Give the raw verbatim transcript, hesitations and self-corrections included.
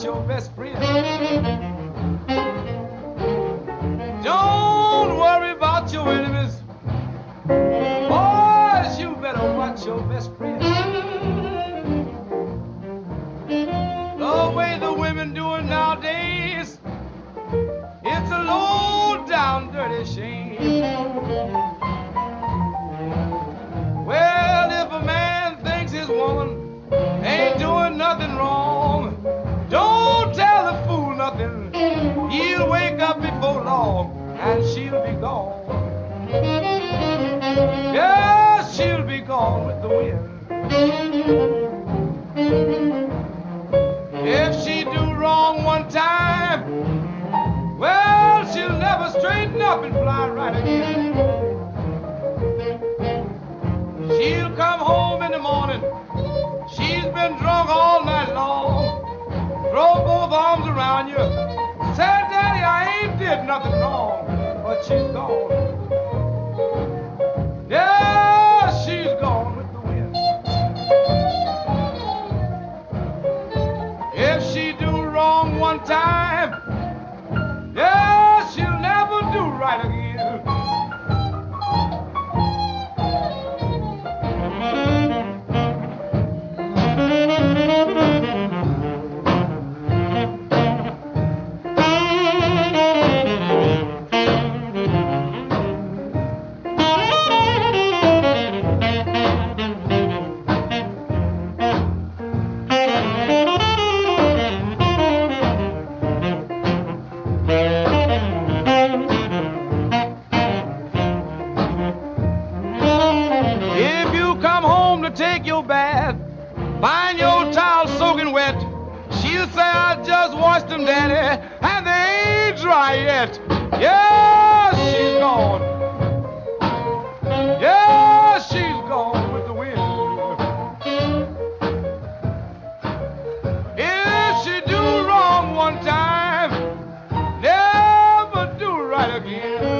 about your best friend. Don't worry about your enemies. Boys, you better watch your best friend. The way the women do it nowadays, it's a low down dirty shame. Well, if a man thinks his woman ain't doing nothing wrong, don't tell the fool nothing. He'll wake up before long and she'll be gone. Yes, she'll be gone with the wind. If she do wrong one time, well, she'll never straighten up and fly right again. She'll come home in the morning. She's been drunk all night long. Throw both arms around you. Say, Daddy, I ain't did nothing wrong. But she's gone. Yeah, she's gone with the wind. If she do wrong one time, yeah, she'll never do right again. Take your bath, find your towel soaking wet. She'll say, I just washed them, Daddy, and they ain't dry yet. Yeah, she's gone. Yeah, she's gone with the wind. If she do wrong one time, never do right again.